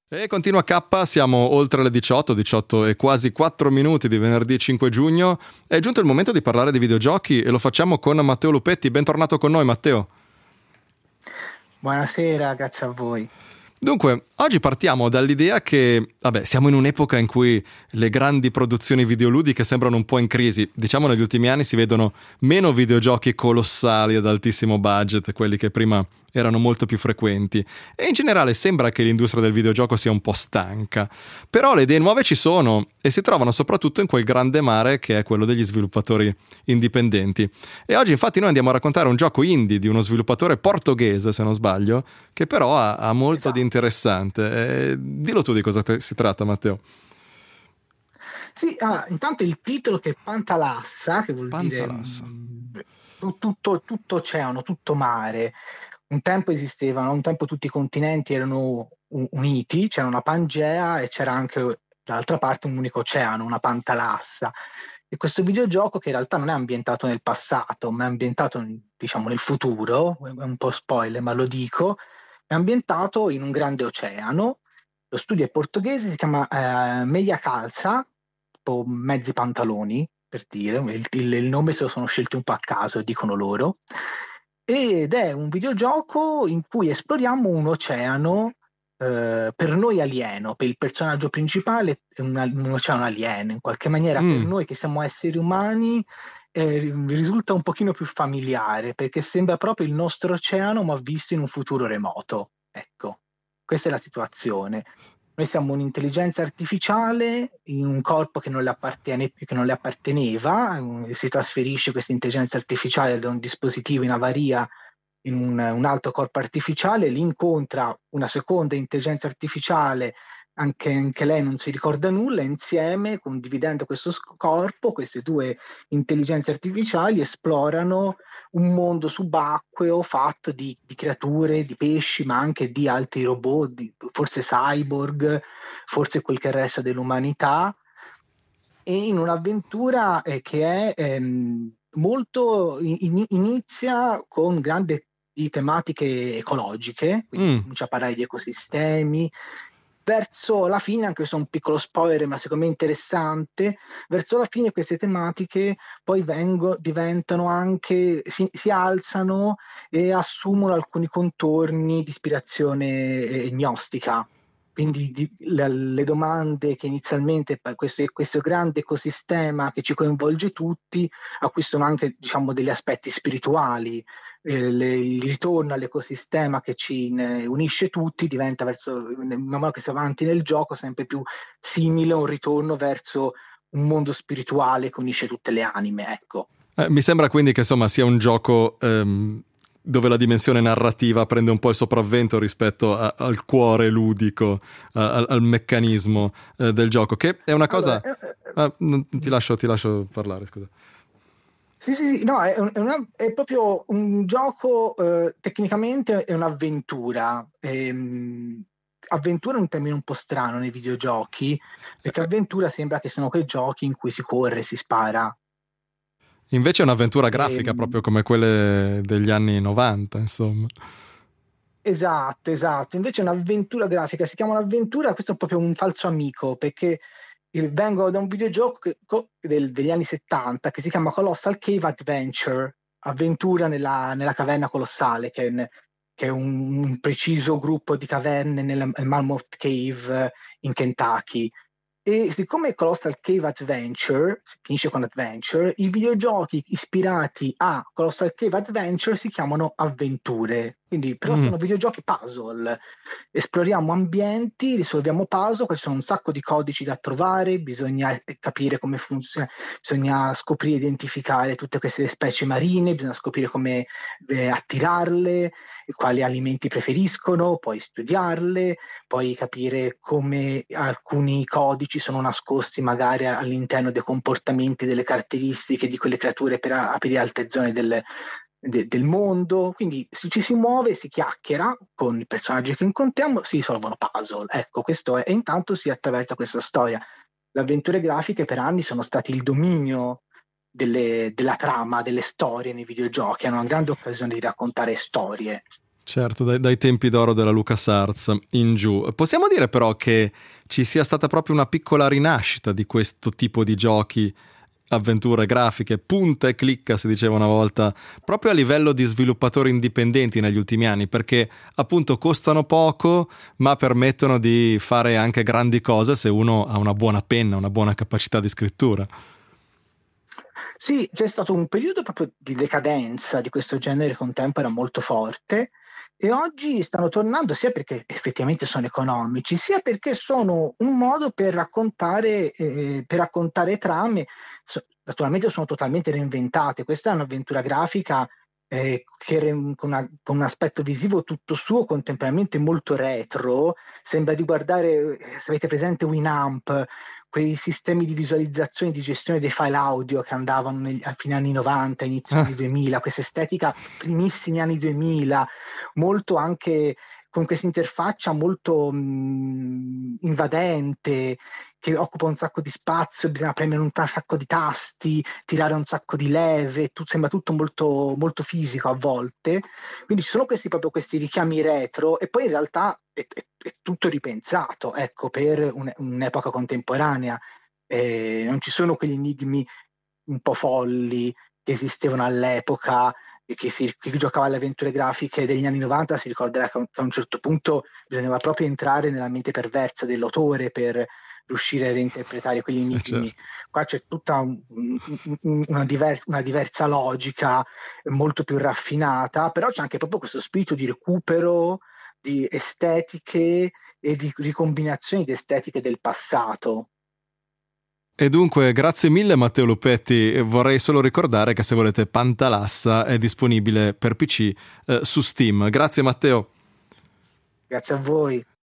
E continua K, siamo oltre le 18 e quasi 4 minuti di venerdì 5 giugno. È giunto il momento di parlare di videogiochi e lo facciamo con Matteo Lupetti. Bentornato con noi, Matteo. Buonasera, grazie a voi. Dunque, oggi partiamo dall'idea che, siamo in un'epoca in cui le grandi produzioni videoludiche sembrano un po' in crisi. Diciamo negli ultimi anni si vedono meno videogiochi colossali ad altissimo budget, quelli che prima erano molto più frequenti. E in generale sembra che l'industria del videogioco sia un po' stanca. Però le idee nuove ci sono e si trovano soprattutto in quel grande mare che è quello degli sviluppatori indipendenti. E oggi infatti noi andiamo a raccontare un gioco indie di uno sviluppatore portoghese, se non sbaglio, che però ha molto di interessante. Dillo tu di cosa si tratta, Matteo. Sì, intanto il titolo che è Pantalassa, che vuol Pantalassa. dire tutto oceano, tutto mare. Un tempo tutti i continenti erano uniti, c'era una Pangea e c'era anche dall'altra parte un unico oceano, una Pantalassa. E questo videogioco, che in realtà non è ambientato nel passato, ma è ambientato, diciamo, nel futuro, è un po' spoiler, ma lo dico, è ambientato in un grande oceano. Lo studio è portoghese, si chiama Meia Calza, tipo mezzi pantaloni, per dire, il nome se lo sono scelti un po' a caso, dicono loro, ed è un videogioco in cui esploriamo un oceano per noi alieno, per il personaggio principale è un oceano alieno, in qualche maniera per noi che siamo esseri umani risulta un pochino più familiare, perché sembra proprio il nostro oceano ma visto in un futuro remoto. Ecco, questa è la situazione. Noi siamo un'intelligenza artificiale in un corpo che non le apparteneva, si trasferisce questa intelligenza artificiale da un dispositivo in avaria in un altro corpo artificiale, lì incontra una seconda intelligenza artificiale, anche lei non si ricorda nulla, insieme, condividendo questo corpo, queste due intelligenze artificiali esplorano un mondo subacqueo fatto di creature, di pesci, ma anche di altri robot, forse cyborg, forse quel che resta dell'umanità, e in un'avventura che è inizia con grandi tematiche ecologiche, quindi comincia a parlare di ecosistemi. Verso la fine, anche questo è un piccolo spoiler, ma secondo me interessante, verso la fine queste tematiche poi diventano anche, si alzano e assumono alcuni contorni di ispirazione gnostica. Quindi le domande che inizialmente questo grande ecosistema che ci coinvolge tutti acquistano anche, diciamo, degli aspetti spirituali. Il ritorno all'ecosistema che ci unisce tutti diventa man mano che si va avanti nel gioco, sempre più simile a un ritorno verso un mondo spirituale che unisce tutte le anime, ecco. Mi sembra quindi che insomma sia un gioco dove la dimensione narrativa prende un po' il sopravvento rispetto al cuore ludico, al meccanismo del gioco, che è una cosa... ti lascio parlare, scusa. Sì, no, è proprio un gioco, tecnicamente è un'avventura. Avventura è un termine un po' strano nei videogiochi, perché avventura sembra che siano quei giochi in cui si corre, si spara. Invece è un'avventura grafica, proprio come quelle degli anni 90, insomma. Esatto. Invece è un'avventura grafica, si chiama un'avventura, questo è proprio un falso amico, perché vengo da un videogioco degli anni 70 che si chiama Colossal Cave Adventure, avventura nella caverna colossale, che è un preciso gruppo di caverne nel Mammoth Cave in Kentucky. E siccome Colossal Cave Adventure finisce con Adventure, i videogiochi ispirati a Colossal Cave Adventure si chiamano avventure. Quindi però sono videogiochi puzzle. Esploriamo ambienti, risolviamo puzzle, ci sono un sacco di codici da trovare, bisogna capire come funziona, bisogna scoprire e identificare tutte queste specie marine, bisogna scoprire come attirarle, quali alimenti preferiscono, poi studiarle, poi capire come alcuni codici sono nascosti magari all'interno dei comportamenti, delle caratteristiche di quelle creature per aprire altre zone del mondo. Quindi ci si muove, si chiacchiera con i personaggi che incontriamo, si risolvono puzzle. Ecco, questo è, e intanto si attraversa questa storia. Le avventure grafiche per anni sono stati il dominio della trama, delle storie nei videogiochi, hanno una grande occasione di raccontare storie. Certo, dai tempi d'oro della LucasArts in giù. Possiamo dire però che ci sia stata proprio una piccola rinascita di questo tipo di giochi, avventure grafiche, punta e clicca, si diceva una volta, proprio a livello di sviluppatori indipendenti negli ultimi anni, perché appunto costano poco, ma permettono di fare anche grandi cose se uno ha una buona penna, una buona capacità di scrittura. Sì, c'è stato un periodo proprio di decadenza di questo genere che un tempo era molto forte e oggi stanno tornando sia perché effettivamente sono economici, sia perché sono un modo per raccontare trame. Naturalmente sono totalmente reinventate. Questa è un'avventura grafica con un aspetto visivo tutto suo, contemporaneamente molto retro. Sembra di guardare, se avete presente Winamp, quei sistemi di visualizzazione e di gestione dei file audio che andavano a fine anni 90, inizio anni 2000, questa estetica primissimi anni 2000, molto anche con questa interfaccia molto invadente, che occupa un sacco di spazio, bisogna premere un sacco di tasti, tirare un sacco di leve, sembra tutto molto, molto fisico a volte. Quindi ci sono proprio questi richiami retro e poi in realtà è tutto ripensato, ecco, per un'epoca contemporanea. Non ci sono quegli enigmi un po' folli che esistevano all'epoca e chi giocava alle avventure grafiche degli anni 90 si ricorderà che a un certo punto bisognava proprio entrare nella mente perversa dell'autore per riuscire a reinterpretare quegli enigmi. Certo. Qua c'è tutta una diversa logica, molto più raffinata, però c'è anche proprio questo spirito di recupero di estetiche e di ricombinazioni di estetiche del passato. E dunque, grazie mille Matteo Lupetti. Vorrei solo ricordare che se volete Pantalassa è disponibile per PC su Steam. Grazie Matteo. Grazie a voi.